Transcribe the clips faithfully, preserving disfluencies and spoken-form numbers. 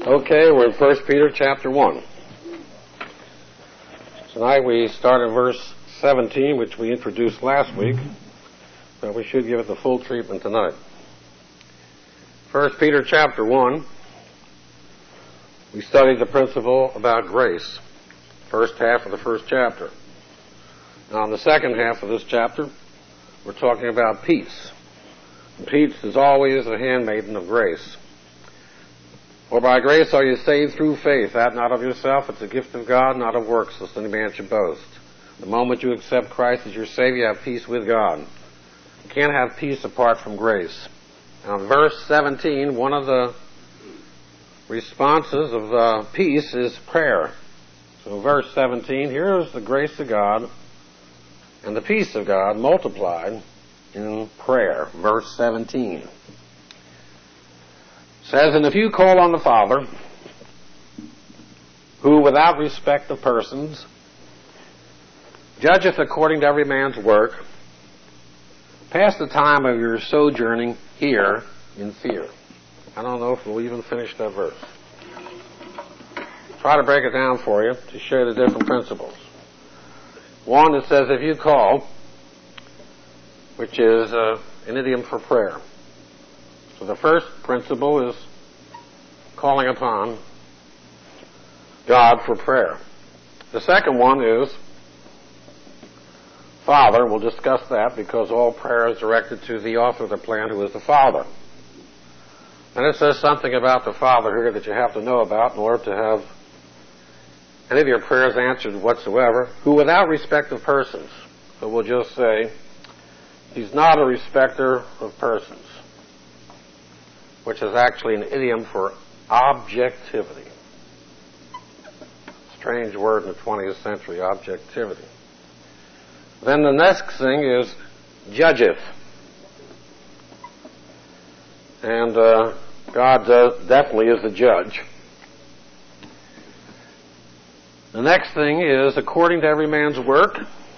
Okay, we're in First Peter chapter one. Tonight we start in verse seventeen, which we introduced last week, but we should give it the full treatment tonight. First Peter chapter one, we studied the principle about grace, first half of the first chapter. Now in the second half of this chapter, we're talking about peace. And peace is always the handmaiden of grace. For by grace are you saved through faith, that not of yourself, it's a gift of God, not of works, lest any man should boast. The moment you accept Christ as your Savior, you have peace with God. You can't have peace apart from grace. Now in verse seventeen, one of the responses of uh, peace is prayer. So verse seventeen, here is the grace of God and the peace of God multiplied in prayer. Verse seventeen. Says, and if you call on the Father, who without respect of persons judgeth according to every man's work, pass the time of your sojourning here in fear. I don't know if we'll even finish that verse. Try to break it down for you to show the different principles. One, it says, if you call, which is uh, an idiom for prayer. So the first principle is calling upon God for prayer. The second one is Father. We'll discuss that because all prayer is directed to the author of the plan, who is the Father. And it says something about the Father here that you have to know about in order to have any of your prayers answered whatsoever, who without respect of persons. So we'll just say, He's not a respecter of persons, which is actually an idiom for objectivity. Strange word in the twentieth century, objectivity. Then the next thing is judgeth. And uh, God uh, definitely is the judge. The next thing is according to every man's work.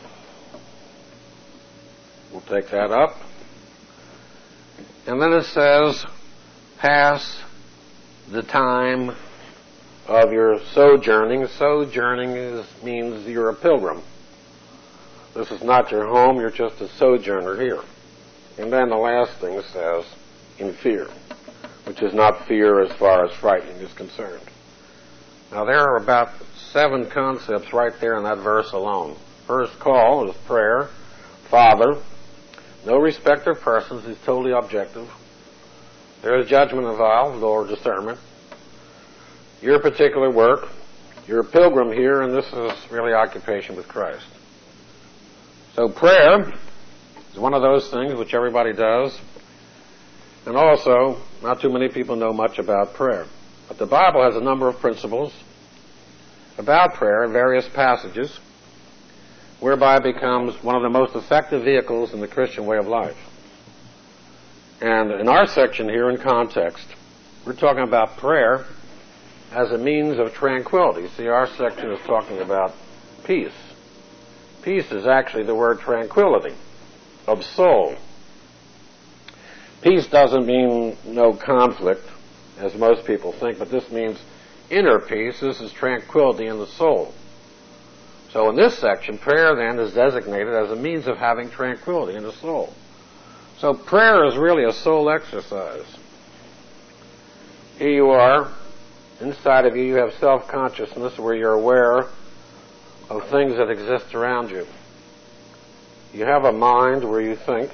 We'll take that up. And then it says, pass the time of your sojourning. Sojourning is, means you're a pilgrim. This is not your home, you're just a sojourner here. And then the last thing says, in fear, which is not fear as far as frightening is concerned. Now there are about seven concepts right there in that verse alone. First call is prayer. Father. No respect of persons, is totally objective. There is judgment involved, or discernment. Your particular work. You're a pilgrim here, and this is really occupation with Christ. So prayer is one of those things which everybody does. And also, not too many people know much about prayer. But the Bible has a number of principles about prayer in various passages, whereby it becomes one of the most effective vehicles in the Christian way of life. And in our section here in context, we're talking about prayer as a means of tranquility. See, our section is talking about peace. Peace is actually the word tranquility of soul. Peace doesn't mean no conflict, as most people think, but this means inner peace. This is tranquility in the soul. So in this section, prayer then is designated as a means of having tranquility in the soul. So prayer is really a soul exercise. Here you are, inside of you, you have self-consciousness where you're aware of things that exist around you. You have a mind where you think.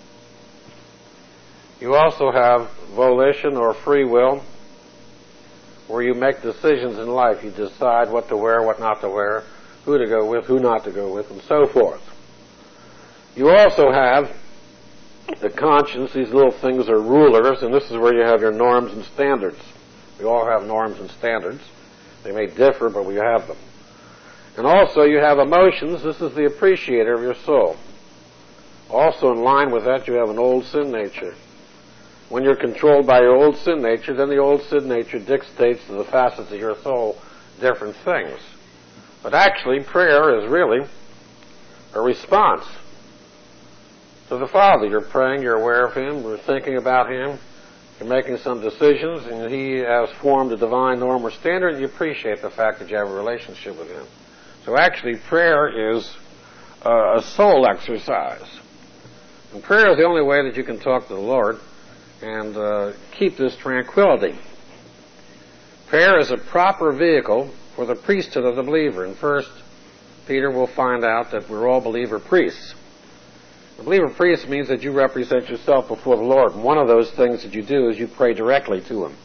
You also have volition or free will where you make decisions in life. You decide what to wear, what not to wear, who to go with, who not to go with, and so forth. You also have the conscience. These little things are rulers, and this is where you have your norms and standards. We all have norms and standards. They may differ, but we have them. And also you have emotions. This is the appreciator of your soul. Also in line with that, you have an old sin nature. When you're controlled by your old sin nature, then the old sin nature dictates to the facets of your soul different things. But actually, prayer is really a response to the Father. You're praying, you're aware of Him, we're thinking about Him, You're making some decisions, and He has formed a divine norm or standard, and you appreciate the fact that you have a relationship with Him. So actually, prayer is uh, a soul exercise. And prayer is the only way that you can talk to the Lord and uh, keep this tranquility. Prayer is a proper vehicle for the priesthood of the believer. And first, Peter will find out that we're all believer priests. A believer priest means that you represent yourself before the Lord. And one of those things that you do is you pray directly to Him.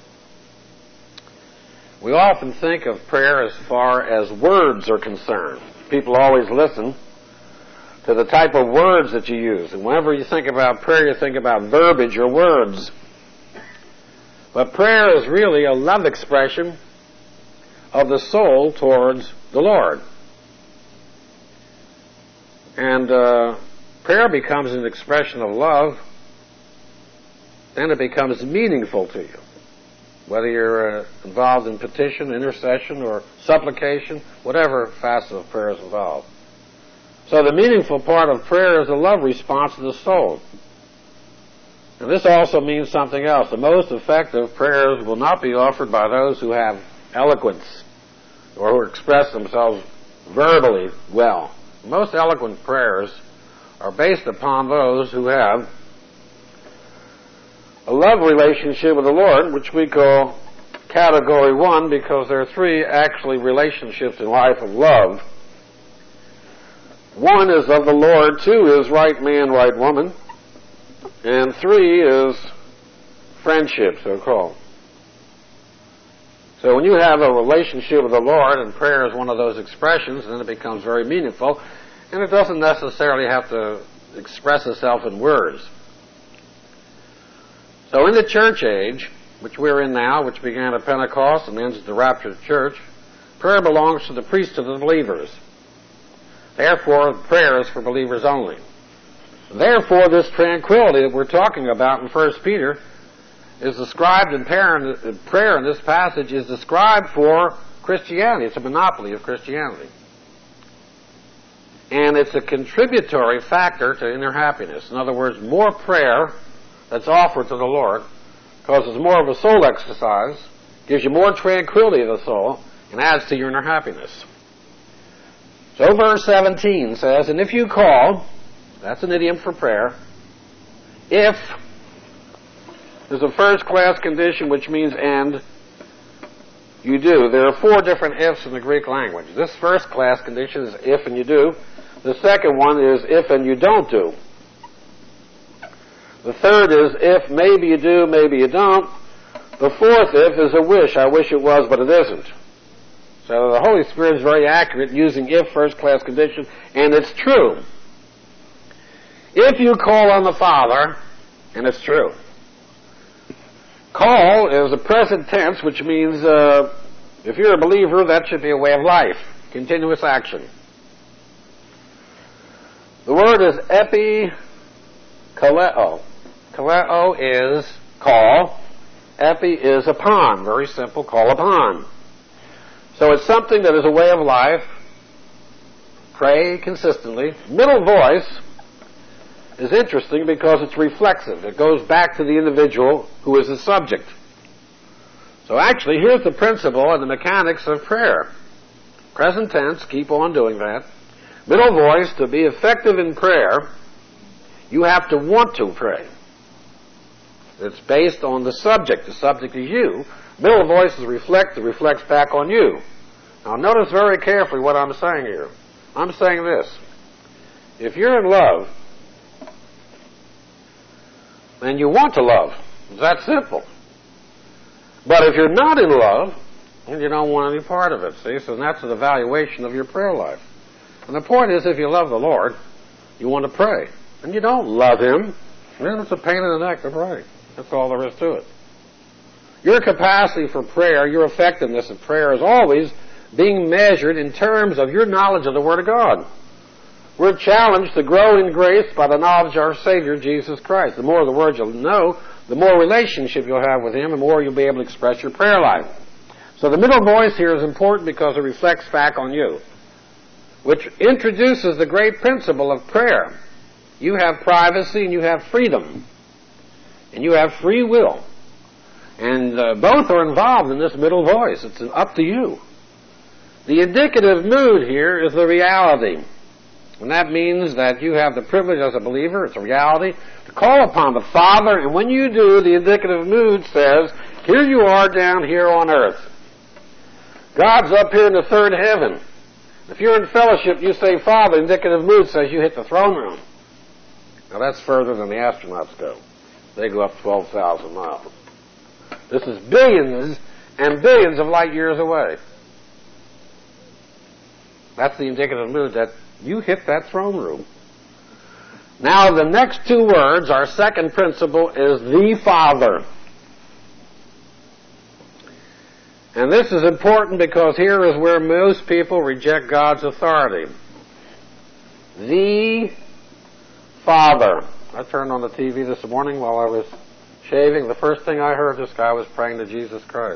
We often think of prayer as far as words are concerned. People always listen to the type of words that you use. And whenever you think about prayer, you think about verbiage or words. But prayer is really a love expression of the soul towards the Lord. And uh, prayer becomes an expression of love, then it becomes meaningful to you. Whether you're uh, involved in petition, intercession, or supplication, whatever facet of prayer is involved. So the meaningful part of prayer is a love response to the soul. And this also means something else. The most effective prayers will not be offered by those who have eloquence or who express themselves verbally well. The most eloquent prayers are based upon those who have a love relationship with the Lord, which we call category one, because there are three actually relationships in life of love. One is of the Lord, two is right man, right woman, and three is friendship, so called. So when you have a relationship with the Lord, and prayer is one of those expressions, then it becomes very meaningful, and it doesn't necessarily have to express itself in words. So in the church age, which we're in now, which began at Pentecost and ends at the rapture of the church, prayer belongs to the priesthood of the believers. Therefore, prayer is for believers only. Therefore, this tranquility that we're talking about in First Peter is described in prayer in this passage is described for Christianity. It's a monopoly of Christianity. And it's a contributory factor to inner happiness. In other words, more prayer that's offered to the Lord causes more of a soul exercise, gives you more tranquility of the soul, and adds to your inner happiness. So verse seventeen says, and if you call, that's an idiom for prayer, if is a first-class condition which means and, you do. There are four different ifs in the Greek language. This first-class condition is if and you do. The second one is if and you don't do. The third is if, maybe you do, maybe you don't. The fourth if is a wish. I wish it was, but it isn't. So the Holy Spirit is very accurate using if first-class condition, and it's true. If you call on the Father, and it's true. Call is a present tense, which means uh, if you're a believer, that should be a way of life, continuous action. The word is epikaleo. Kaleo is call. Epi is upon. Very simple, call upon. So it's something that is a way of life. Pray consistently. Middle voice is interesting because it's reflexive. It goes back to the individual who is the subject. So actually, here's the principle and the mechanics of prayer. Present tense, keep on doing that. Middle voice, to be effective in prayer, you have to want to pray. It's based on the subject. The subject is you. Middle voice is reflect, it reflects back on you. Now notice very carefully what I'm saying here. I'm saying this. If you're in love, then you want to love. It's that simple. But if you're not in love, then you don't want any part of it, see? So that's an evaluation of your prayer life. And the point is, if you love the Lord, you want to pray. And you don't love Him, then it's a pain in the neck to pray. That's all there is to it. Your capacity for prayer, your effectiveness of prayer is always being measured in terms of your knowledge of the Word of God. We're challenged to grow in grace by the knowledge of our Savior, Jesus Christ. The more of the Word you'll know, the more relationship you'll have with Him, the more you'll be able to express your prayer life. So the middle voice here is important because it reflects back on you, which introduces the great principle of prayer. You have privacy and you have freedom. And you have free will. And uh, both are involved in this middle voice. It's up to you. The indicative mood here is the reality. And that means that you have the privilege as a believer, it's a reality, to call upon the Father. And when you do, the indicative mood says, here you are down here on earth. God's up here in the third heaven. If you're in fellowship, you say, Father, indicative mood says you hit the throne room. Now that's further than the astronauts go. They go up twelve thousand miles. This is billions and billions of light years away. That's the indicative mood that you hit that throne room. Now the next two words, our second principle, is the Father. And this is important because here is where most people reject God's authority. The Father. I turned on the T V this morning while I was shaving. The first thing I heard, this guy was praying to Jesus Christ.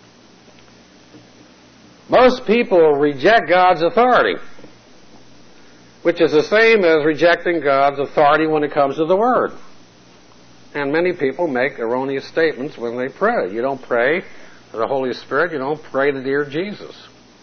Most people reject God's authority, which is the same as rejecting God's authority when it comes to the Word. And many people make erroneous statements when they pray. You don't pray to the Holy Spirit, you don't pray to dear Jesus.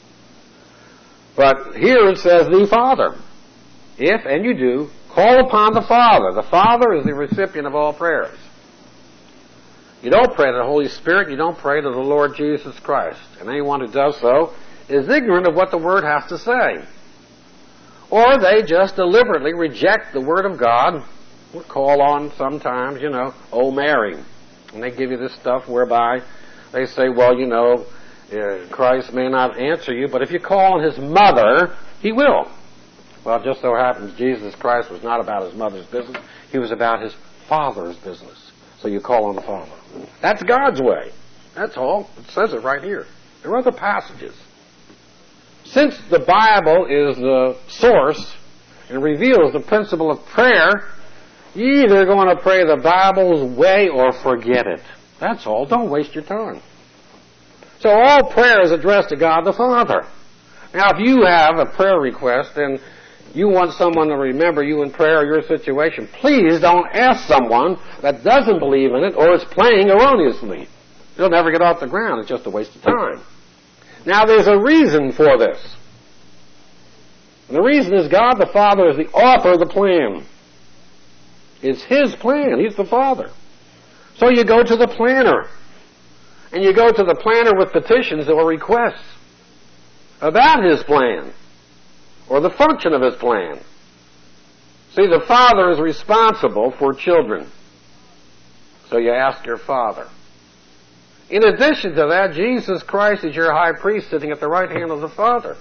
But here it says the Father. If, and you do, call upon the Father. The Father is the recipient of all prayers. You don't pray to the Holy Spirit, you don't pray to the Lord Jesus Christ. And anyone who does so is ignorant of what the Word has to say. Or they just deliberately reject the Word of God. We'll call on sometimes, you know, oh Mary. And they give you this stuff whereby they say, well, you know, uh, Christ may not answer you, but if you call on His mother, He will. Well, it just so happens Jesus Christ was not about His mother's business. He was about His Father's business. So you call on the Father. That's God's way. That's all. It says it right here. There are other passages. Since the Bible is the source and reveals the principle of prayer, you're either going to pray the Bible's way or forget it. That's all. Don't waste your time. So all prayer is addressed to God the Father. Now, if you have a prayer request and you want someone to remember you in prayer or your situation, please don't ask someone that doesn't believe in it or is praying erroneously. It'll never get off the ground. It's just a waste of time. Now, there's a reason for this. And the reason is God the Father is the author of the plan. It's His plan. He's the Father. So you go to the planner. And you go to the planner with petitions or requests about His plan or the function of His plan. See, the Father is responsible for children. So you ask your Father. In addition to that, Jesus Christ is your high priest sitting at the right hand of the Father.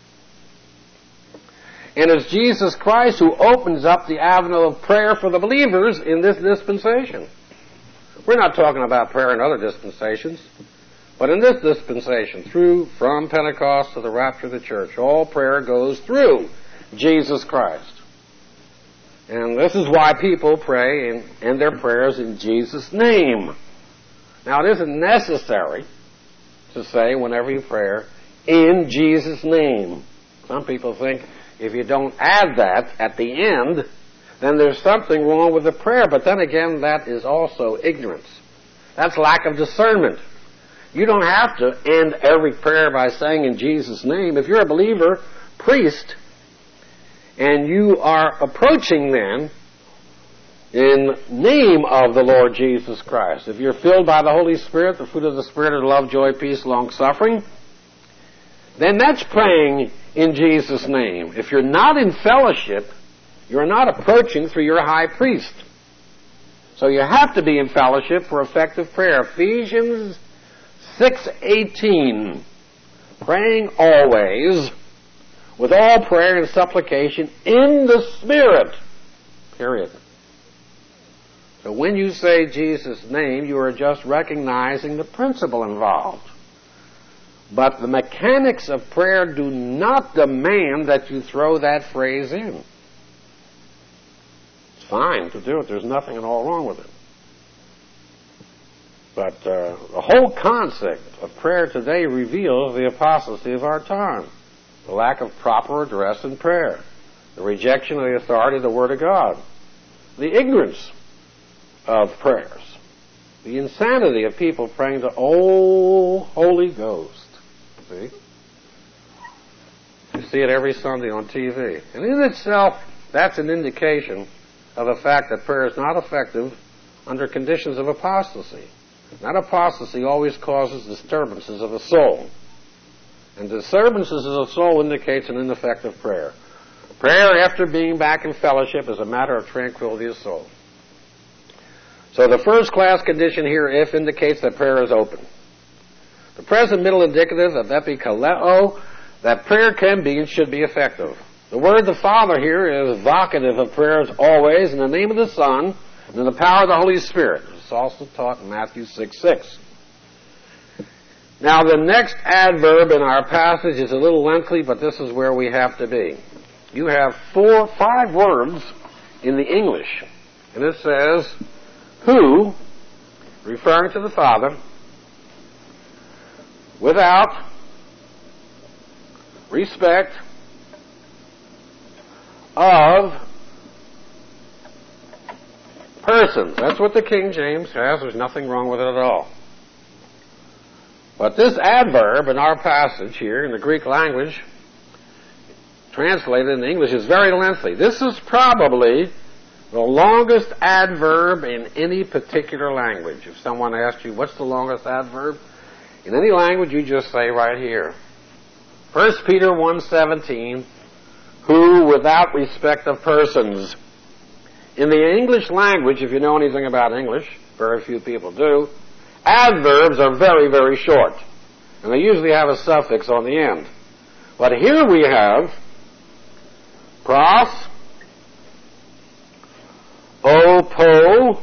And it's Jesus Christ who opens up the avenue of prayer for the believers in this dispensation. We're not talking about prayer in other dispensations, but in this dispensation, through, from Pentecost to the rapture of the church, all prayer goes through Jesus Christ. And this is why people pray and end their prayers in Jesus' name. Now, it isn't necessary to say whenever you pray, in Jesus' name. Some people think if you don't add that at the end, then there's something wrong with the prayer. But then again, that is also ignorance. That's lack of discernment. You don't have to end every prayer by saying in Jesus' name. If you're a believer, priest, and you are approaching then in name of the Lord Jesus Christ. If you're filled by the Holy Spirit, the fruit of the Spirit is love, joy, peace, long-suffering, then that's praying in Jesus' name. If you're not in fellowship, you're not approaching through your high priest. So you have to be in fellowship for effective prayer. Ephesians six eighteen, praying always with all prayer and supplication in the Spirit. Period. So when you say Jesus' name, you are just recognizing the principle involved. But the mechanics of prayer do not demand that you throw that phrase in. It's fine to do it. There's nothing at all wrong with it. But uh, the whole concept of prayer today reveals the apostasy of our time. The lack of proper address in prayer. The rejection of the authority of the Word of God. The ignorance of prayers. the insanity of people praying to, oh, Holy Ghost. See? You see it every Sunday on T V. And in itself, that's an indication of the fact that prayer is not effective under conditions of apostasy. That apostasy always causes disturbances of the soul. And disturbances of the soul indicates an ineffective prayer. Prayer, after being back in fellowship, is a matter of tranquility of soul. So the first class condition here, if, indicates that prayer is open. The present middle indicative of epikaleo, that prayer can be and should be effective. The word the Father here is vocative of prayers always in the name of the Son and in the power of the Holy Spirit. It's also taught in Matthew six six. Now the next adverb in our passage is a little lengthy, but this is where we have to be. You have four, five words in the English, and it says, who, referring to the Father, without respect of persons. That's what the King James has. There's nothing wrong with it at all. But this adverb in our passage here in the Greek language, translated in English, is very lengthy. This is probably the longest adverb in any particular language. If someone asked you, what's the longest adverb? In any language, you just say right here. First Peter one seventeen, who without respect of persons. In the English language, if you know anything about English, very few people do, adverbs are very, very short. And they usually have a suffix on the end. But here we have pros, opo,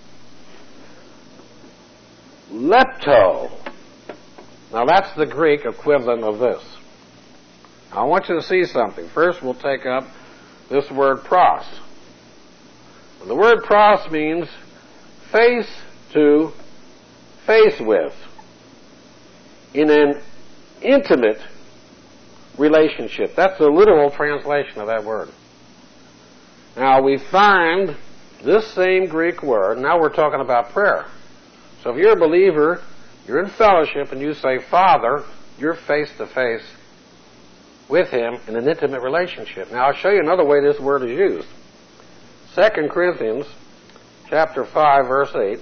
lepto. Now that's the Greek equivalent of this. I want you to see something. First we'll take up this word pros. And the word pros means face to face with, in an intimate relationship. That's the literal translation of that word. Now we find this same Greek word, now we're talking about prayer. So if you're a believer, you're in fellowship and you say, Father, you're face to face with Him in an intimate relationship. Now I'll show you another way this word is used. Second Corinthians chapter five, verse eight.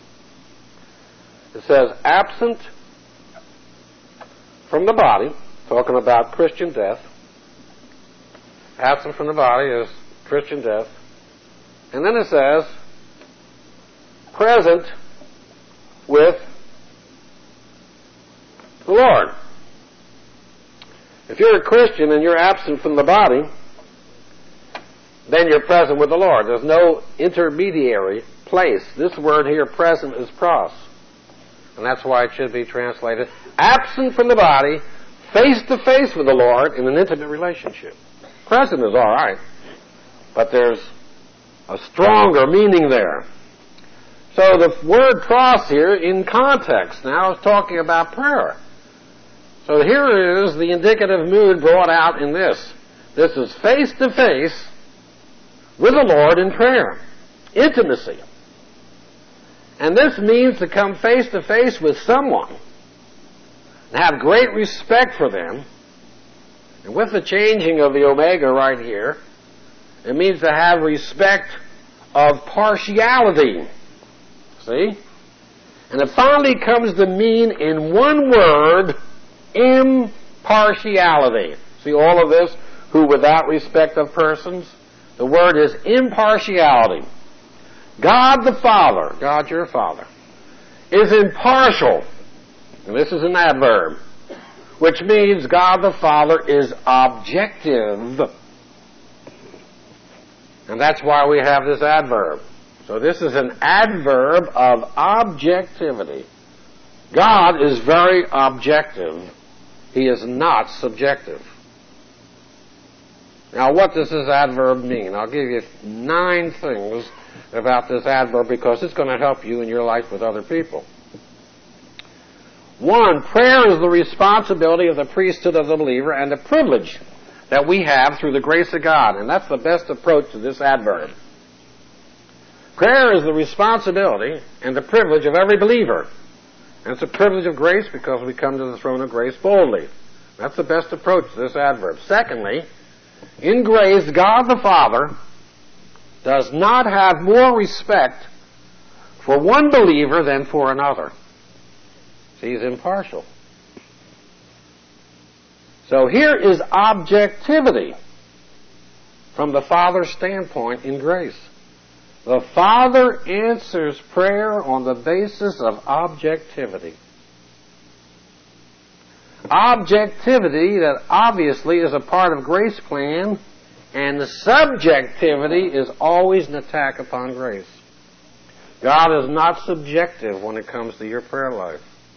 It says, absent from the body, talking about Christian death. Absent from the body is Christian death. And then it says, present with the Lord. If you're a Christian and you're absent from the body, then you're present with the Lord. There's no intermediary place. This word here, present, is pros. And that's why it should be translated, absent from the body, face to face with the Lord in an intimate relationship. Present is all right, but there's a stronger meaning there. So the word pros here, in context now, is talking about prayer. So here is the indicative mood brought out in this. This is face to face with the Lord in prayer. Intimacy. And this means to come face to face with someone and have great respect for them. And with the changing of the omega right here, it means to have respect of partiality. See? And it finally comes to mean in one word, impartiality. See all of this? Who without respect of persons? The word is impartiality. God the Father, God your Father, is impartial. And this is an adverb, which means God the Father is objective. And that's why we have this adverb. So this is an adverb of objectivity. God is very objective. He is not subjective. Now, what does this adverb mean? I'll give you nine things about this adverb because it's going to help you in your life with other people. One, prayer is the responsibility of the priesthood of the believer and the privilege that we have through the grace of God. And that's the best approach to this adverb. Prayer is the responsibility and the privilege of every believer. And it's a privilege of grace because we come to the throne of grace boldly. That's the best approach to this adverb. Secondly, in grace, God the Father does not have more respect for one believer than for another. See, he's impartial. So here is objectivity from the Father's standpoint in grace. The Father answers prayer on the basis of objectivity. Objectivity that obviously is a part of grace plan, and the subjectivity is always an attack upon grace. God is not subjective when it comes to your prayer life.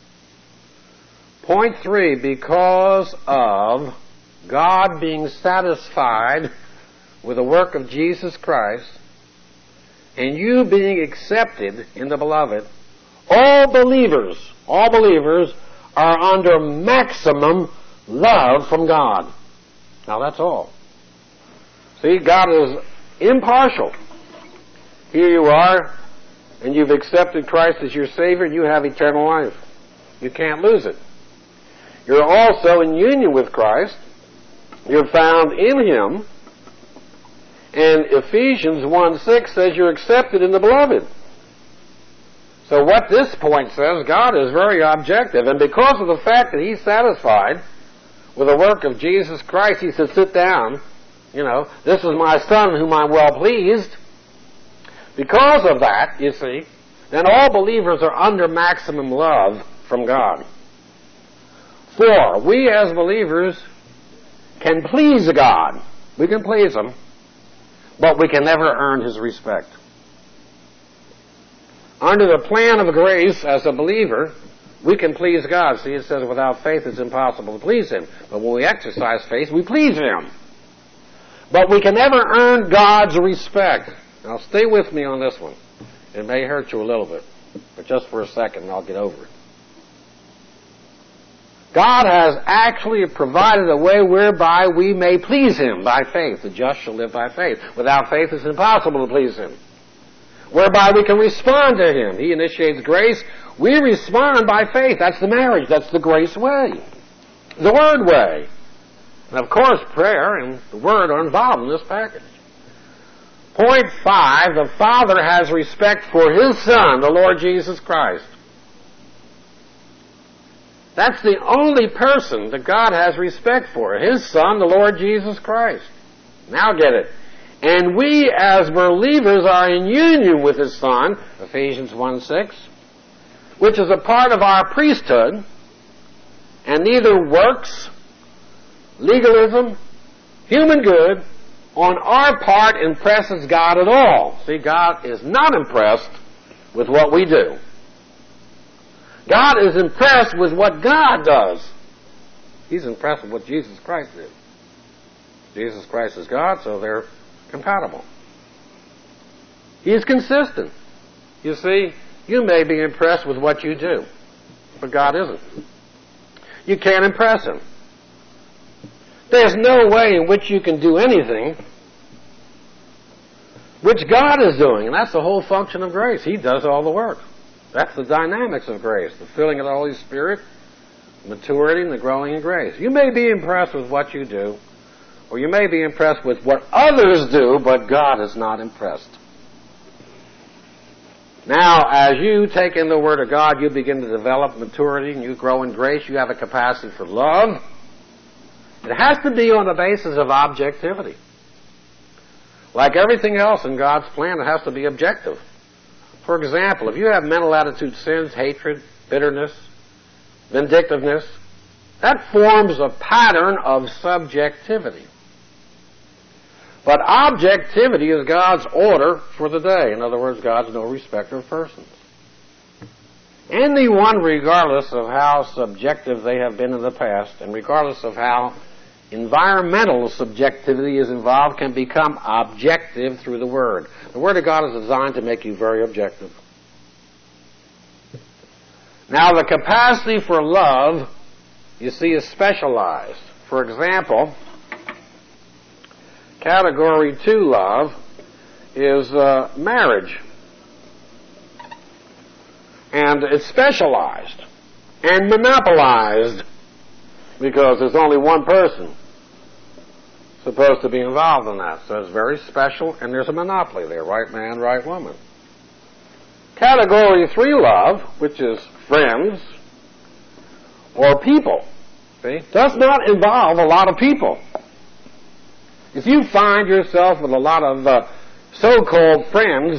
Point three, because of God being satisfied with the work of Jesus Christ, and you being accepted in the Beloved, all believers, all believers are under maximum love from God. Now that's all. See, God is impartial. Here you are, and you've accepted Christ as your Savior, and you have eternal life. You can't lose it. You're also in union with Christ. You're found in Him. And Ephesians one six says you're accepted in the Beloved. So what this point says, God is very objective. And because of the fact that He's satisfied with the work of Jesus Christ, He said, sit down. You know, this is my Son whom I'm well pleased. Because of that, you see, then all believers are under maximum love from God. Four, we as believers can please God. We can please Him, but we can never earn His respect. Under the plan of grace, as a believer, we can please God. See, it says without faith it's impossible to please Him. But when we exercise faith, we please Him. But we can never earn God's respect. Now stay with me on this one. It may hurt you a little bit, but just for a second and I'll get over it. God has actually provided a way whereby we may please Him by faith. The just shall live by faith. Without faith it's impossible to please Him. Whereby we can respond to Him. He initiates grace. We respond by faith. That's the marriage. That's the grace way. The Word way. And of course, prayer and the Word are involved in this package. Point five, the Father has respect for His Son, the Lord Jesus Christ. That's the only person that God has respect for. His Son, the Lord Jesus Christ. Now get it. And we as believers are in union with His Son, Ephesians one six, which is a part of our priesthood, and neither works, legalism, human good, on our part impresses God at all. See, God is not impressed with what we do. God is impressed with what God does. He's impressed with what Jesus Christ did. Jesus Christ is God, so they're compatible. He is consistent. You see, you may be impressed with what you do, but God isn't. You can't impress Him. There's no way in which you can do anything which God is doing, and that's the whole function of grace. He does all the work. That's the dynamics of grace, the filling of the Holy Spirit, maturity, and the growing in grace. You may be impressed with what you do, or you may be impressed with what others do, but God is not impressed. Now, as you take in the Word of God, you begin to develop maturity, and you grow in grace. You have a capacity for love. It has to be on the basis of objectivity. Like everything else in God's plan, it has to be objective. For example, if you have mental attitude sins, hatred, bitterness, vindictiveness, that forms a pattern of subjectivity. But objectivity is God's order for the day. In other words, God's no respecter of persons. Anyone, regardless of how subjective they have been in the past, and regardless of how environmental subjectivity is involved, can become objective through the Word. The Word of God is designed to make you very objective. Now, the capacity for love, you see, is specialized. For example, category two love is uh, marriage. And it's specialized and monopolized because there's only one person supposed to be involved in that. So it's very special, and there's a monopoly there, right man, right woman. Category three love, which is friends or people, see, does not involve a lot of people. If you find yourself with a lot of uh, so-called friends,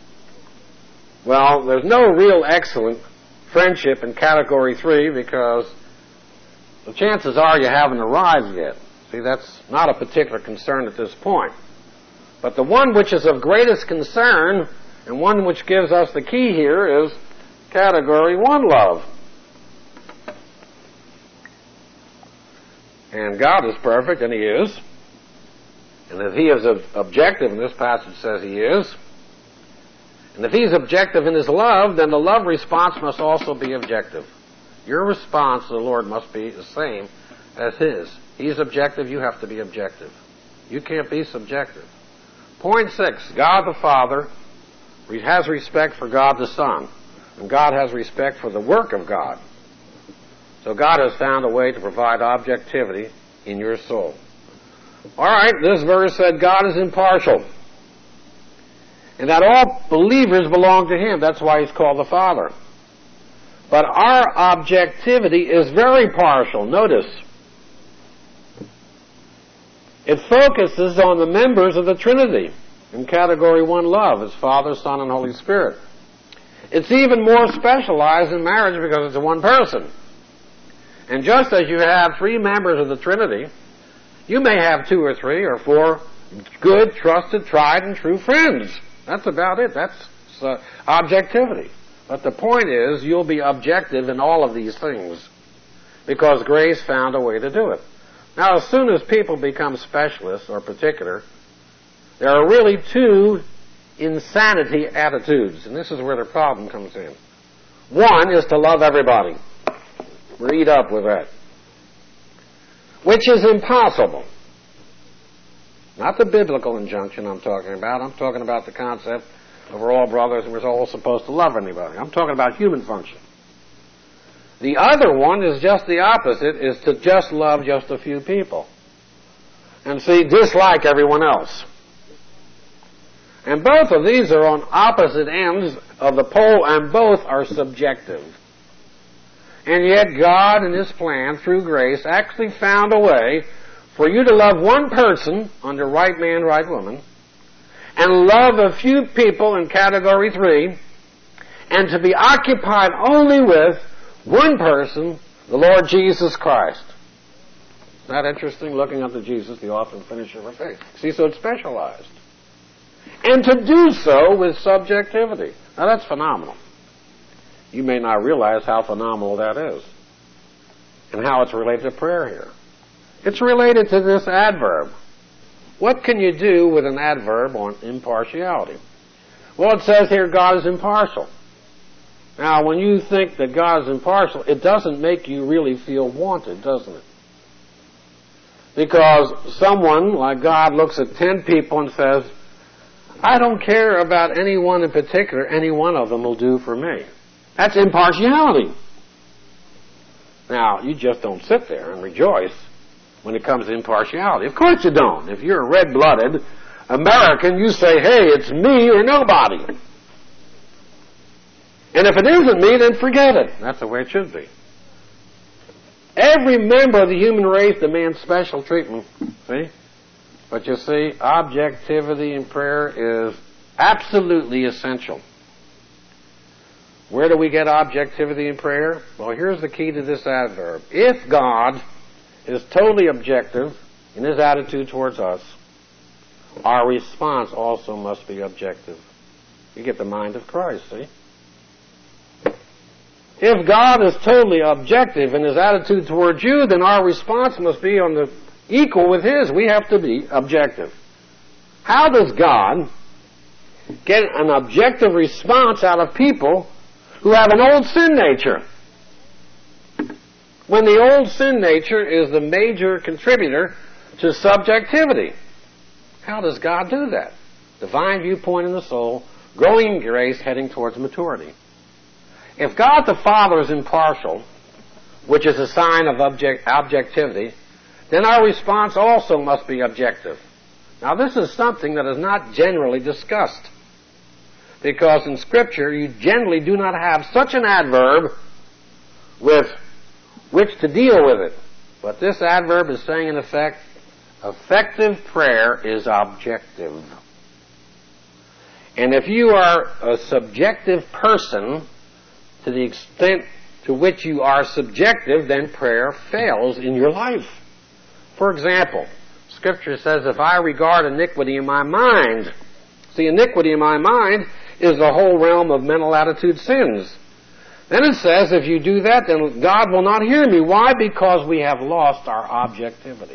well, there's no real excellent friendship in category three because the chances are you haven't arrived yet. See, that's not a particular concern at this point. But the one which is of greatest concern and one which gives us the key here is category one love. And God is perfect, and He is. And if He is objective, and this passage says He is, and if He's objective in His love, then the love response must also be objective. Your response to the Lord must be the same as His. He's objective, you have to be objective. You can't be subjective. Point six, God the Father has respect for God the Son, and God has respect for the work of God. So God has found a way to provide objectivity in your soul. All right, this verse said God is impartial, and that all believers belong to Him. That's why He's called the Father. But our objectivity is very partial. Notice, it focuses on the members of the Trinity in category one love, as Father, Son, and Holy Spirit. It's even more specialized in marriage because it's one person. And just as you have three members of the Trinity, you may have two or three or four good, trusted, tried, and true friends. That's about it. That's uh, objectivity. But the point is, you'll be objective in all of these things because grace found a way to do it. Now, as soon as people become specialists or particular, there are really two insanity attitudes, and this is where the problem comes in. One is to love everybody. Read up with that. Which is impossible. Not the biblical injunction I'm talking about. I'm talking about the concept of we're all brothers and we're all supposed to love anybody. I'm talking about human function. The other one is just the opposite, is to just love just a few people. And see, dislike everyone else. And both of these are on opposite ends of the pole, and both are subjective. And yet God, in His plan, through grace, actually found a way for you to love one person under right man, right woman, and love a few people in category three, and to be occupied only with one person, the Lord Jesus Christ. Isn't that interesting? Looking unto Jesus, the author and finisher of our faith. See, so it's specialized. And to do so with subjectivity. Now that's phenomenal. You may not realize how phenomenal that is and how it's related to prayer here. It's related to this adverb. What can you do with an adverb on impartiality? Well, it says here God is impartial. Now, when you think that God is impartial, it doesn't make you really feel wanted, doesn't it? Because someone like God looks at ten people and says, I don't care about anyone in particular, any one of them will do for me. That's impartiality. Now, you just don't sit there and rejoice when it comes to impartiality. Of course you don't. If you're a red-blooded American, you say, hey, it's me or nobody. And if it isn't me, then forget it. That's the way it should be. Every member of the human race demands special treatment. See? But you see, objectivity in prayer is absolutely essential. Where do we get objectivity in prayer? Well, here's the key to this adverb. If God is totally objective in His attitude towards us, our response also must be objective. You get the mind of Christ, see? If God is totally objective in His attitude towards you, then our response must be on the equal with His. We have to be objective. How does God get an objective response out of people who have an old sin nature, when the old sin nature is the major contributor to subjectivity? How does God do that? Divine viewpoint in the soul, growing in grace, heading towards maturity. If God the Father is impartial, which is a sign of object, objectivity, then our response also must be objective. Now, this is something that is not generally discussed, because in Scripture you generally do not have such an adverb with which to deal with it. But this adverb is saying, in effect, effective prayer is objective. And if you are a subjective person, to the extent to which you are subjective, then prayer fails in your life. For example, Scripture says, if I regard iniquity in my mind, see, iniquity in my mind is the whole realm of mental attitude sins. Then it says, if you do that, then God will not hear me. Why? Because we have lost our objectivity.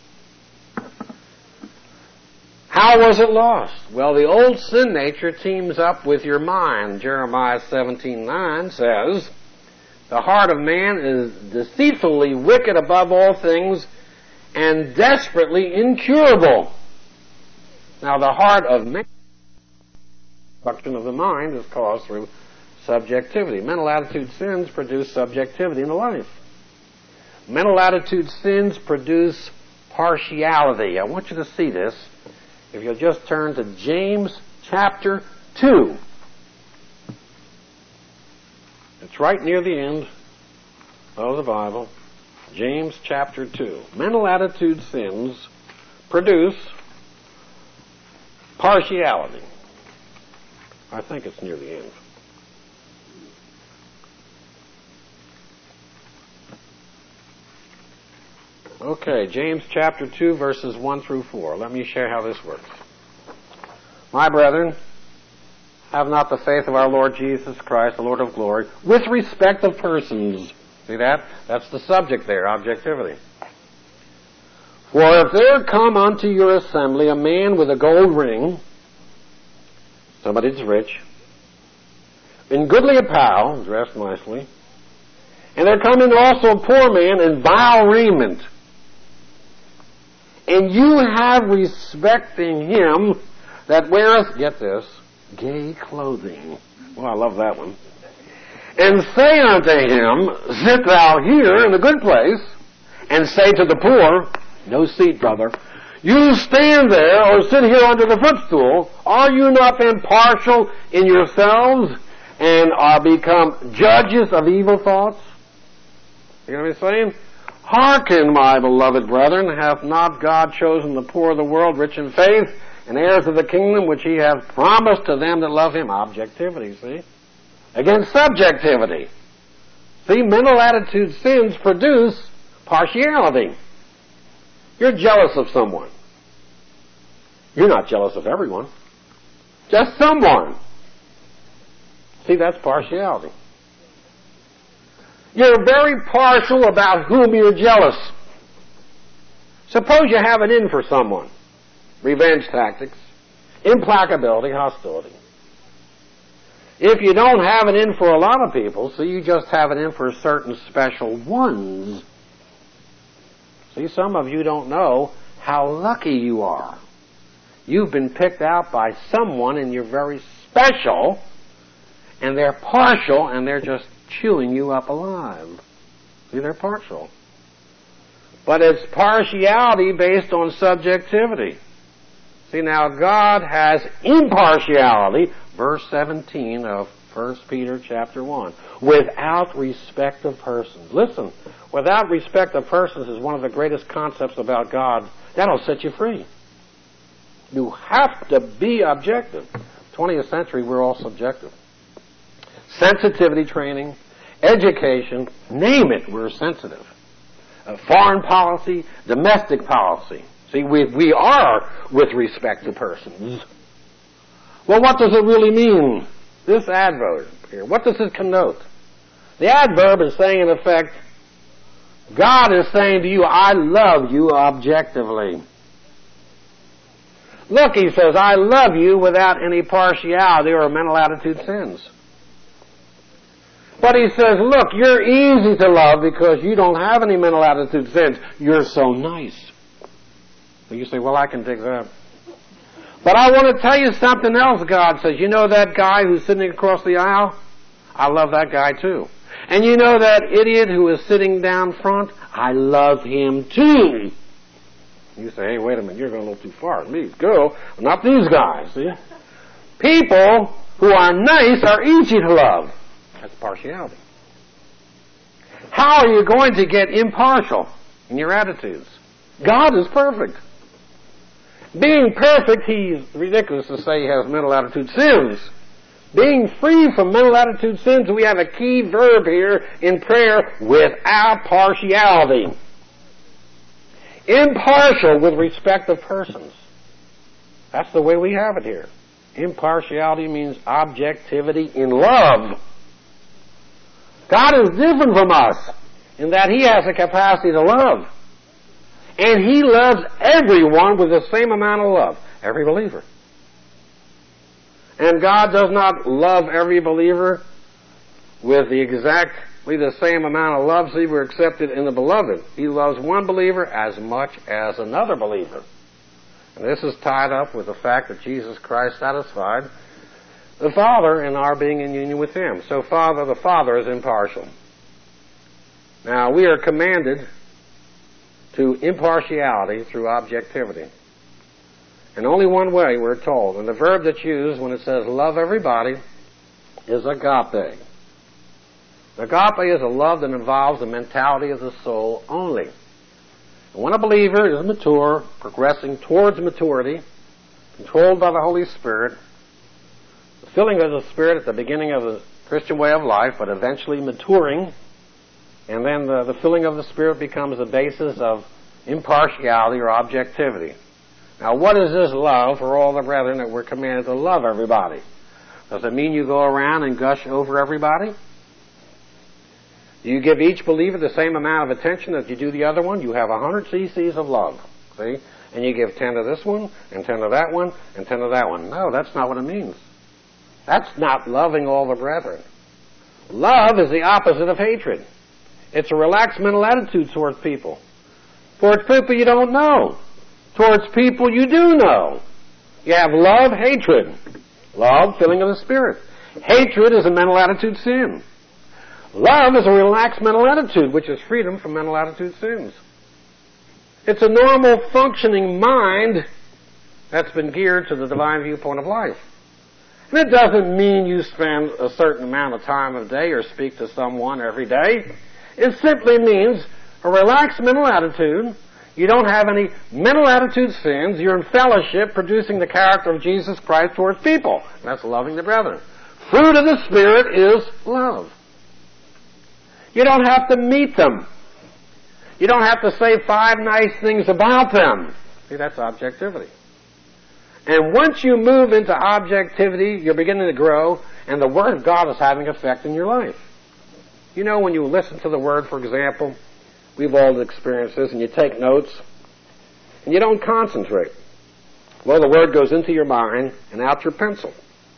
How was it lost? Well, the old sin nature teams up with your mind. Jeremiah seventeen nine says, the heart of man is deceitfully wicked above all things and desperately incurable. Now, the heart of man, the function of the mind, is caused through subjectivity. Mental attitude sins produce subjectivity in the life. Mental attitude sins produce partiality. I want you to see this. If you'll just turn to James chapter two. It's right near the end of the Bible. James chapter two. Mental attitude sins produce partiality. I think it's near the end. Okay, James chapter two, verses one through four. Let me share how this works. My brethren, have not the faith of our Lord Jesus Christ, the Lord of glory, with respect of persons. See that? That's the subject there, objectivity. For if there come unto your assembly a man with a gold ring, somebody that's rich, in goodly apparel, dressed nicely, and there come in also a poor man in vile raiment, and you have respecting him that weareth, get this, gay clothing. Well, I love that one. And say unto him, sit thou here in a good place, and say to the poor, no seat, brother, you stand there or sit here under the footstool. Are you not then partial in yourselves and are become judges of evil thoughts? You know what I'm saying? Hearken, my beloved brethren, hath not God chosen the poor of the world, rich in faith, and heirs of the kingdom which he hath promised to them that love him? Objectivity, see? Against subjectivity. See, mental attitude sins produce partiality. You're jealous of someone. You're not jealous of everyone. Just someone. See, that's partiality. You're very partial about whom you're jealous. Suppose you have it in for someone. Revenge tactics, implacability, hostility. If you don't have it in for a lot of people, so you just have it in for certain special ones. See, some of you don't know how lucky you are. You've been picked out by someone and you're very special, and they're partial and they're just chewing you up alive. See, they're partial. But it's partiality based on subjectivity. See, now God has impartiality, verse seventeen of First Peter chapter one, without respect of persons. Listen, without respect of persons is one of the greatest concepts about God. That'll set you free. You have to be objective. twentieth century, we're all subjective. Sensitivity training, education, name it, we're sensitive. Uh, foreign policy, domestic policy. See, we, we are with respect to persons. Well, what does it really mean? This adverb here, what does it connote? The adverb is saying, in effect, God is saying to you, I love you objectively. Look, he says, I love you without any partiality or mental attitude sins. But he says, look, you're easy to love because you don't have any mental attitude sins. You're so nice. So you say, well, I can dig that. But I want to tell you something else, God says. You know that guy who's sitting across the aisle? I love that guy too. And you know that idiot who is sitting down front? I love him too. You say, hey, wait a minute, you're going a little too far. Me, go. Not these guys, see? People who are nice are easy to love. That's partiality. How are you going to get impartial in your attitudes? God is perfect. Being perfect, he's ridiculous to say he has mental attitude sins. Being free from mental attitude sins, we have a key verb here in prayer, without partiality. Impartial with respect of persons. That's the way we have it here. Impartiality means objectivity in love. God is different from us in that he has a capacity to love. And he loves everyone with the same amount of love. Every believer. And God does not love every believer with the exactly the same amount of love, see, we're accepted in the beloved. He loves one believer as much as another believer. And this is tied up with the fact that Jesus Christ satisfied the Father in our being in union with him. So Father, the Father is impartial. Now, we are commanded to impartiality through objectivity. And only one way, we're told. And the verb that's used when it says love everybody is agape. Agape is a love that involves the mentality of the soul only. And when a believer is mature, progressing towards maturity, controlled by the Holy Spirit, the filling of the Spirit at the beginning of the Christian way of life, but eventually maturing, and then the, the filling of the Spirit becomes the basis of impartiality or objectivity. Now, what is this love for all the brethren that we're commanded to love everybody? Does it mean you go around and gush over everybody? Do you give each believer the same amount of attention that you do the other one? You have one hundred cc's of love, see? And you give ten to this one, and ten to that one, and ten to that one. No, that's not what it means. That's not loving all the brethren. Love is the opposite of hatred. It's a relaxed mental attitude towards people. Towards people you don't know. Towards people you do know. You have love, hatred. Love, filling of the Spirit. Hatred is a mental attitude sin. Love is a relaxed mental attitude, which is freedom from mental attitude sins. It's a normal functioning mind that's been geared to the divine viewpoint of life. And it doesn't mean you spend a certain amount of time of day or speak to someone every day. It simply means a relaxed mental attitude. You don't have any mental attitude sins. You're in fellowship producing the character of Jesus Christ towards people. That's loving the brethren. Fruit of the Spirit is love. You don't have to meet them. You don't have to say five nice things about them. See, that's objectivity. And once you move into objectivity, you're beginning to grow, and the Word of God is having effect in your life. You know, when you listen to the Word, for example, we've all experienced this, and you take notes, and you don't concentrate. Well, the Word goes into your mind and out your pencil.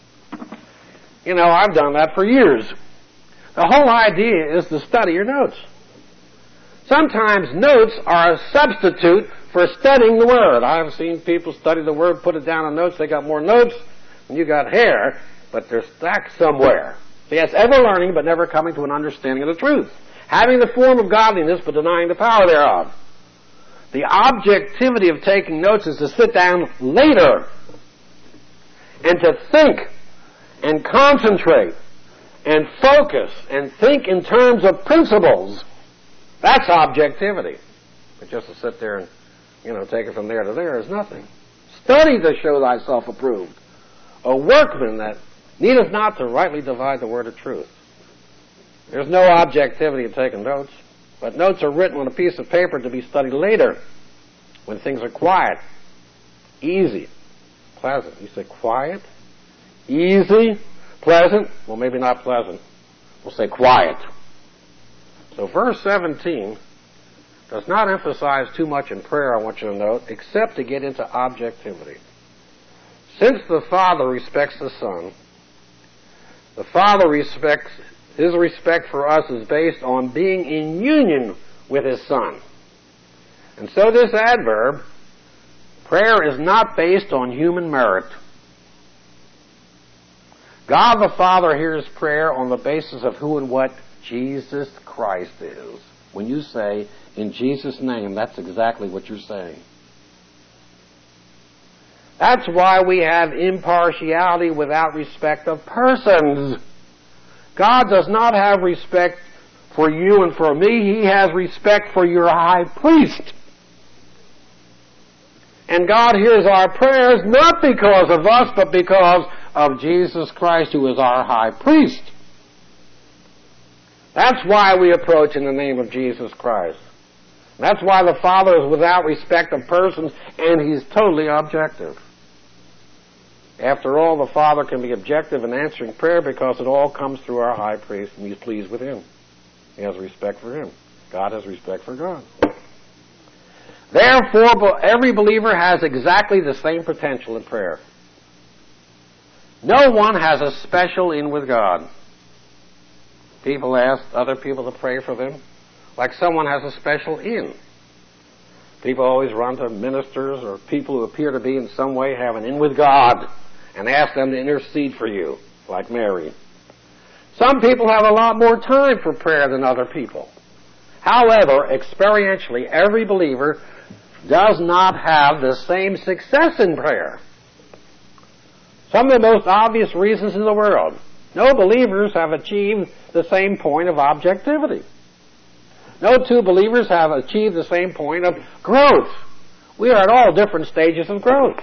You know, I've done that for years. The whole idea is to study your notes. Sometimes notes are a substitute for studying the Word. I've seen people study the Word, put it down on notes, they got more notes than you got hair, but they're stacked somewhere. So yes, ever learning, but never coming to an understanding of the truth. Having the form of godliness, but denying the power thereof. The objectivity of taking notes is to sit down later and to think and concentrate and focus and think in terms of principles. That's objectivity. But just to sit there and, you know, take it from there to there is nothing. Study to show thyself approved. A workman that needeth not to rightly divide the word of truth. There's no objectivity in taking notes, but notes are written on a piece of paper to be studied later when things are quiet, easy, pleasant. You say quiet, easy, pleasant? Well, maybe not pleasant. We'll say quiet. So verse seventeen does not emphasize too much in prayer, I want you to note, except to get into objectivity. Since the Father respects the Son, the Father respects, his respect for us is based on being in union with his Son. And so this adverb, prayer is not based on human merit. God the Father hears prayer on the basis of who and what Jesus Christ is. When you say, in Jesus' name, that's exactly what you're saying. That's why we have impartiality without respect of persons. God does not have respect for you and for me. He has respect for your high priest. And God hears our prayers not because of us, but because of Jesus Christ, who is our high priest. That's why we approach in the name of Jesus Christ. That's why the Father is without respect of persons, and He's totally objective. After all, the Father can be objective in answering prayer because it all comes through our high priest, and He's pleased with Him. He has respect for Him. God has respect for God. Therefore, every believer has exactly the same potential in prayer. No one has a special in with God. People ask other people to pray for them like someone has a special in. People always run to ministers or people who appear to be in some way have an in with God and ask them to intercede for you, like Mary. Some people have a lot more time for prayer than other people. However, experientially, every believer does not have the same success in prayer. Some of the most obvious reasons in the world. No believers have achieved the same point of objectivity. No two believers have achieved the same point of growth. We are at all different stages of growth.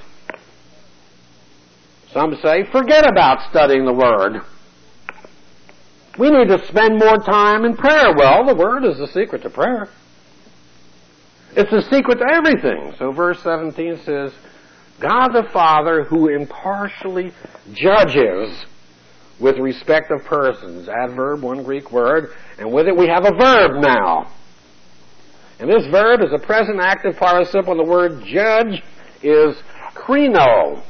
Some say, forget about studying the Word. We need to spend more time in prayer. Well, the Word is the secret to prayer. It's the secret to everything. So verse seventeen says, God the Father, who impartially judges with respect of persons. Adverb, one Greek word, and with it we have a verb now. And this verb is a present active participle, and the word judge is krino.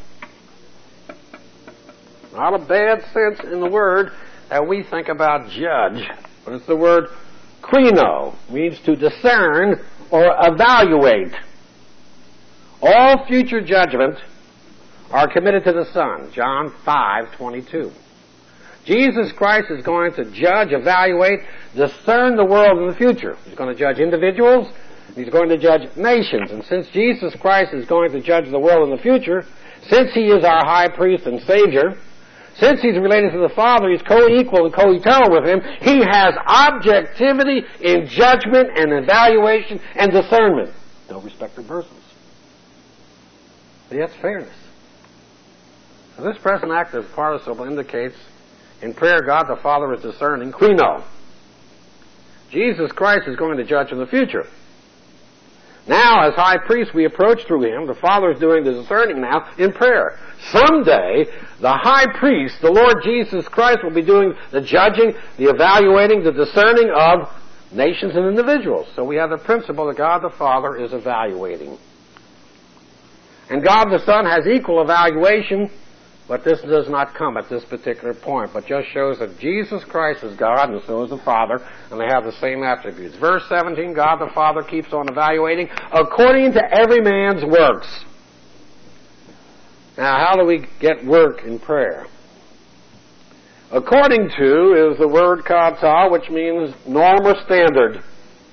Not a bad sense in the word that we think about judge, but it's the word krino, means to discern or evaluate. All future judgment are committed to the Son. John five twenty-two. Jesus Christ is going to judge, evaluate, discern the world in the future. He's going to judge individuals. He's going to judge nations. And since Jesus Christ is going to judge the world in the future, since He is our high priest and Savior, since He's related to the Father, He's co-equal and co-eternal with Him, He has objectivity in judgment and evaluation and discernment. No respect of persons. But that's fairness. So this present active participle indicates in prayer God the Father is discerning, krino. Jesus Christ is going to judge in the future. Now, as high priest, we approach through Him. The Father is doing the discerning now in prayer. Someday, the high priest, the Lord Jesus Christ, will be doing the judging, the evaluating, the discerning of nations and individuals. So we have the principle that God the Father is evaluating. And God the Son has equal evaluation, but this does not come at this particular point, but just shows that Jesus Christ is God and so is the Father, and they have the same attributes. Verse seventeen, God the Father keeps on evaluating according to every man's works. Now, how do we get work in prayer? According to is the word kata, which means norm or standard.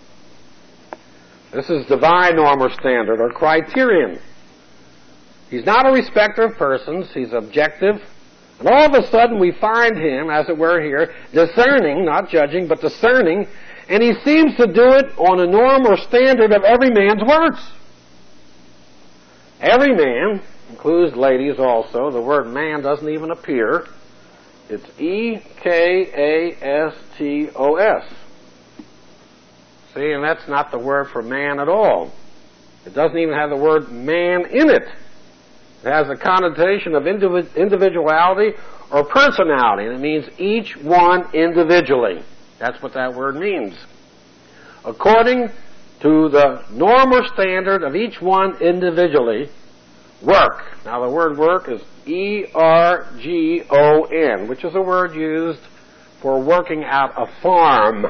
This is divine norm or standard or criterion. He's not a respecter of persons. He's objective. And all of a sudden we find Him, as it were here, discerning, not judging, but discerning, and He seems to do it on a norm or standard of every man's works. Every man, includes ladies also. The word man doesn't even appear. It's E K A S T O S. See, and that's not the word for man at all. It doesn't even have the word man in it. It has a connotation of individ- individuality or personality, and it means each one individually. That's what that word means. According to the norm or standard of each one individually, work. Now the word work is E R G O N, which is a word used for working out a farm.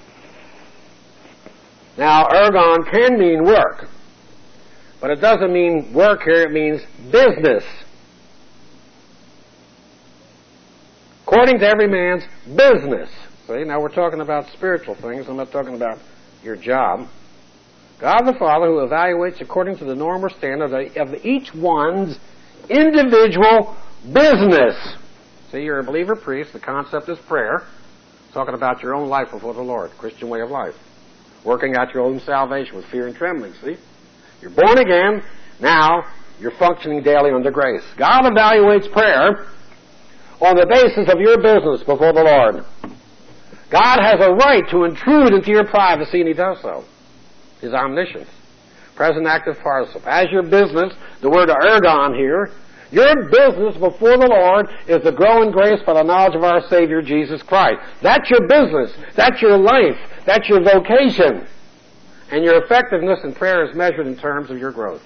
Now ergon can mean work. But it doesn't mean work here, it means business. according to every man's business. See, now we're talking about spiritual things. I'm not talking about your job. God the Father, who evaluates according to the norm or standard of each one's individual business. See, you're a believer priest. The concept is prayer. Talking about your own life before the Lord, Christian way of life. Working out your own salvation with fear and trembling, see? You're born again. Now, you're functioning daily under grace. God evaluates prayer on the basis of your business before the Lord. God has a right to intrude into your privacy, and He does so. His omniscience. Present active participle. As your business, the word ergon here, your business before the Lord is to grow in grace by the knowledge of our Savior, Jesus Christ. That's your business. That's your life. That's your vocation. And your effectiveness in prayer is measured in terms of your growth.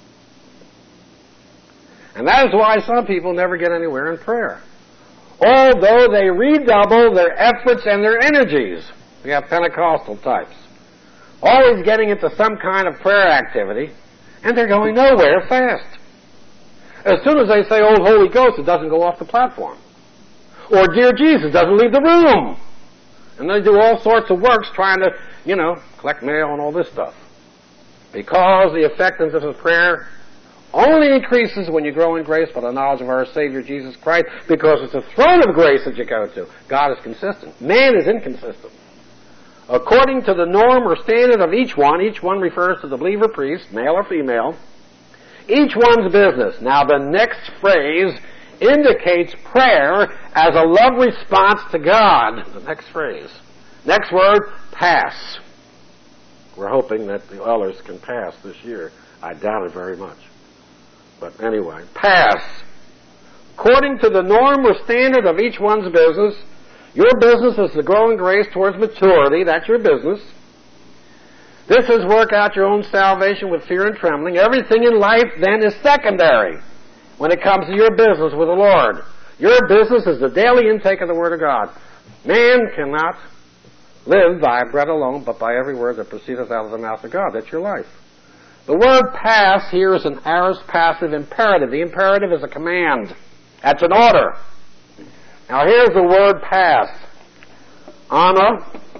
And that is why some people never get anywhere in prayer. Although they redouble their efforts and their energies. We have Pentecostal types. Always getting into some kind of prayer activity, and they're going nowhere fast. As soon as they say, "Oh, Holy Ghost," it doesn't go off the platform. Or, "Dear Jesus," doesn't leave the room. And they do all sorts of works trying to, you know, collect mail and all this stuff. Because the effectiveness of prayer only increases when you grow in grace by the knowledge of our Savior, Jesus Christ, because it's a throne of grace that you go to. God is consistent. Man is inconsistent. According to the norm or standard of each one, each one refers to the believer priest, male or female, each one's business. Now the next phrase indicates prayer as a love response to God. The next phrase. Next word, pass. We're hoping that the others can pass this year. I doubt it very much. But anyway, pass. According to the norm or standard of each one's business, your business is to grow in grace towards maturity. That's your business. This is work out your own salvation with fear and trembling. Everything in life then is secondary when it comes to your business with the Lord. Your business is the daily intake of the Word of God. Man cannot live by bread alone, but by every word that proceedeth out of the mouth of God. That's your life. The word pass here is an aorist passive imperative. The imperative is a command. That's an order. Now here's the word pass. Ana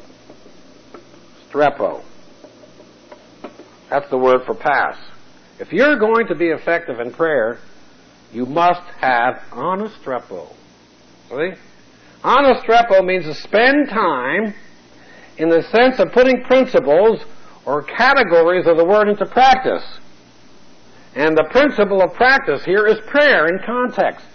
strepo. That's the word for pass. If you're going to be effective in prayer, you must have ana strepo. See? Ana strepo means to spend time in the sense of putting principles or categories of the word into practice. And the principle of practice here is prayer in context.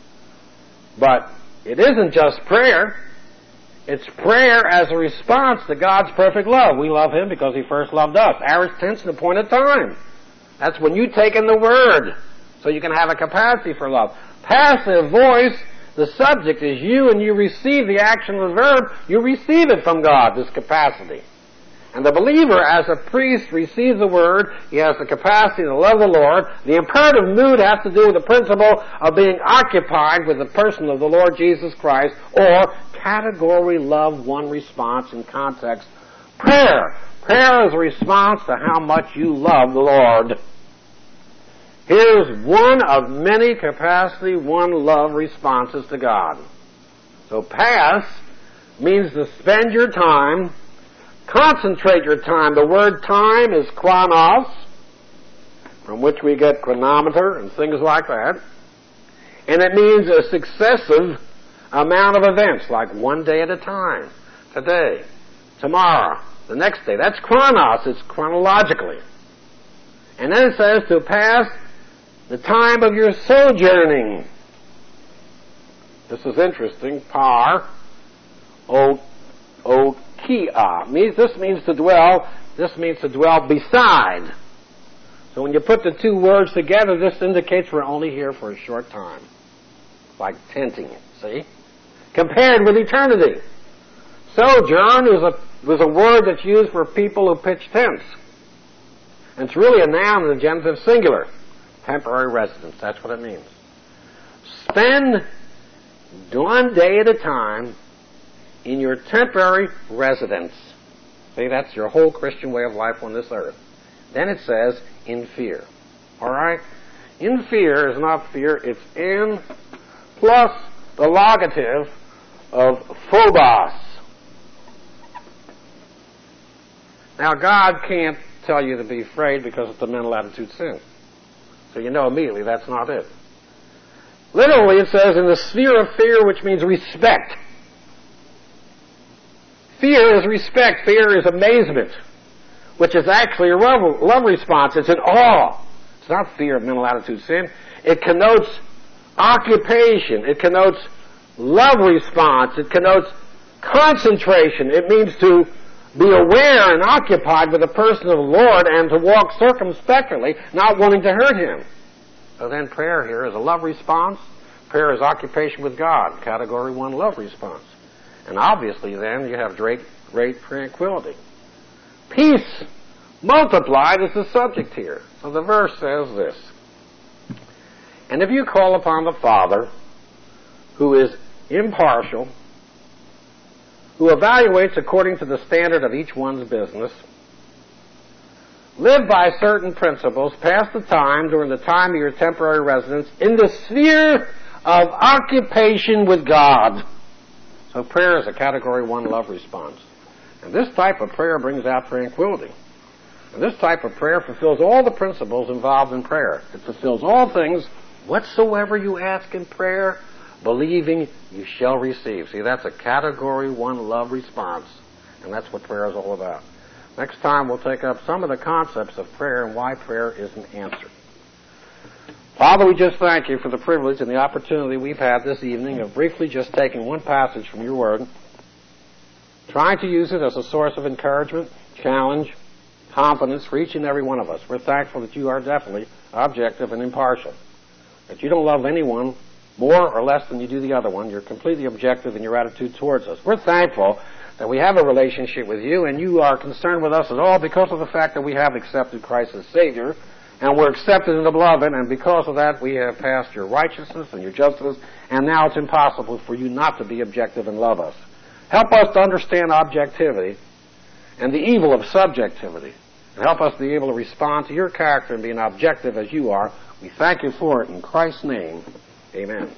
But it isn't just prayer. It's prayer as a response to God's perfect love. We love Him because He first loved us. Aorist tense and appointed time. That's when you take in the Word so you can have a capacity for love. Passive voice, the subject is you and you receive the action of the verb. You receive it from God, this capacity. And the believer, as a priest, receives the Word. He has the capacity to love the Lord. The imperative mood has to do with the principle of being occupied with the person of the Lord Jesus Christ, or category love, one response in context. Prayer. Prayer is a response to how much you love the Lord. Here's one of many capacity, one love responses to God. So pass means to spend your time, concentrate your time. The word time is chronos, from which we get chronometer and things like that. And it means a successive amount of events, like one day at a time. Today, tomorrow, the next day. That's chronos. It's chronologically. And then it says to pass the time of your sojourning. This is interesting. Par, o, okia. Means, this means to dwell. This means to dwell beside. So when you put the two words together, this indicates we're only here for a short time. Like tenting, see? Compared with eternity. Sojourn is a, was a word that's used for people who pitch tents. And it's really a noun in the genitive singular. Temporary residence, that's what it means. Spend one day at a time in your temporary residence. See, that's your whole Christian way of life on this earth. Then it says, in fear. Alright? In fear is not fear, it's in plus the logative of phobos. Now, God can't tell you to be afraid because it's a mental attitude sin. So you know immediately that's not it. Literally, it says in the sphere of fear, which means respect. Fear is respect. Fear is amazement, which is actually a love, love response. It's an awe. It's not fear of mental attitude sin. It connotes occupation. It connotes love response. It connotes concentration. It means to be aware and occupied with the person of the Lord and to walk circumspectly, not wanting to hurt Him. So then prayer here is a love response. Prayer is occupation with God. Category one, love response. And obviously then you have great, great tranquility. Peace multiplied is the subject here. So the verse says this. And if you call upon the Father, who is impartial, who evaluates according to the standard of each one's business, live by certain principles, pass the time during the time of your temporary residence in the sphere of occupation with God. So prayer is a category one love response. And this type of prayer brings out tranquility. And this type of prayer fulfills all the principles involved in prayer. It fulfills all things, whatsoever you ask in prayer, believing you shall receive. See, that's a category one love response. And that's what prayer is all about. Next time we'll take up some of the concepts of prayer and why prayer isn't answered. Father, we just thank you for the privilege and the opportunity we've had this evening of briefly just taking one passage from your word, trying to use it as a source of encouragement, challenge, confidence for each and every one of us. We're thankful that you are definitely objective and impartial, that you don't love anyone more or less than you do the other one. You're completely objective in your attitude towards us. We're thankful that we have a relationship with you, and you are concerned with us at all because of the fact that we have accepted Christ as Savior, and we're accepted in the beloved, and because of that we have passed your righteousness and your justice, and now it's impossible for you not to be objective and love us. Help us to understand objectivity and the evil of subjectivity, and help us to be able to respond to your character and being objective as you are. We thank you for it in Christ's name. Amen.